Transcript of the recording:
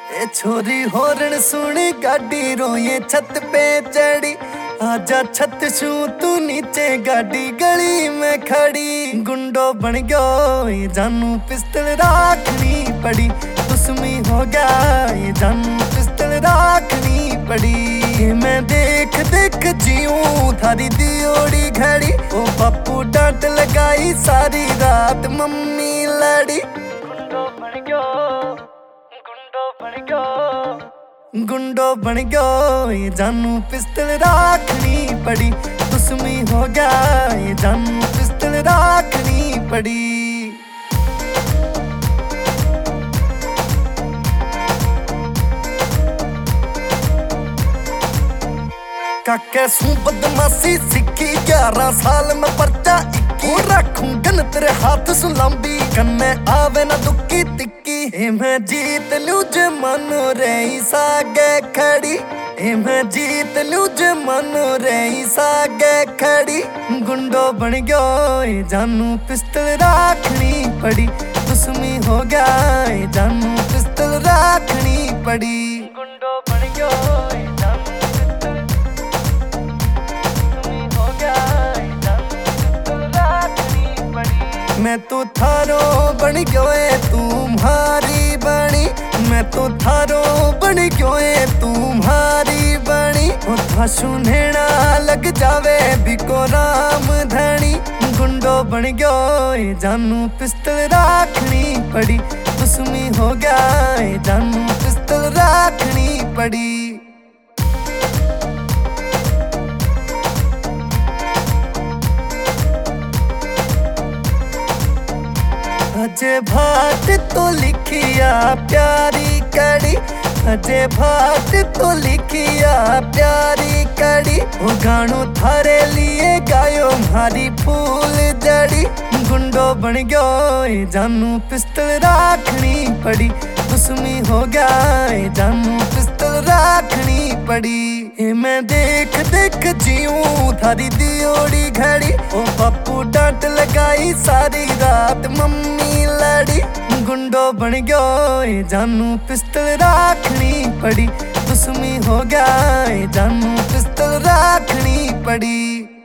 ए छोरी हॉर्न सुनी गाड़ी रोए छत पे चढ़ी। आजा छत छू तू नीचे गाड़ी गली में खड़ी। गुंडो बन गयो ये जानू पिस्तल राखनी पड़ी। दुश्मनी हो गया ये जानू पिस्तल राखनी पड़ी। मैं देख देख जीऊं थारी दियोड़ी घड़ी। ओ बापू डांट लगाई सारी रात मम्मी लड़ी। गुंडो बन गयो गुंडो बन गयो ये जानू पिस्तल राखनी पड़ी। दुश्मनी हो गया ये जानू पिस्तल राखनी पड़ी। काके सू बदमाशी सीखी 11 साल में पर्चा 21। रखूं गन तेरे हाथ सुलांबी कन्ने आवे ना दुक्की तिक्की। ए मैं जीत लूं जे मनो रही सागे खड़ी। ए मैं जीत लूं जे मनो रही सागे खड़ी। गुंडो बन गयो ये जानू पिस्तल राखनी पड़ी। दुश्मनी हो गया ये जानू पिस्तल राखनी पड़ी। गुंडो बन गयो ये जानू पिस्तल दुश्मनी हो गया ये जानू पिस्तल राखनी पड़ी। मैं तो थारो बन गयो तुम्हारी बनी। मैं तो थारो बन गयो तुम्हारी बनी। ओ था सुनेना लग जावे बिको राम धनी। गुंडो बन गयो ये जानू पिस्तल राखनी पड़ी। दुश्मनी हो गया ये जानू पिस्तल राखनी पड़ी। अजय भाट तो लिखिया प्यारी कड़ी। अजय भाट तो लिखिया प्यारी कड़ी। वो गानो थारे लिए गायो मारी फूल जड़ी। गुंडो बन गयो ये जानू पिस्तल राखनी पड़ी। दुश्मनी हो गया ये जानू पिस्तल राखनी पड़ी। ये मैं देख देख जीऊं थारी दियोड़ी घड़ी। ओ बापू डांट लगाई सारी रात मम्मी लड़ी। गुंडो बन गयो ये जानू पिस्तल राखनी पड़ी। दुश्मनी हो गया ये जानू पिस्तल राखनी पड़ी।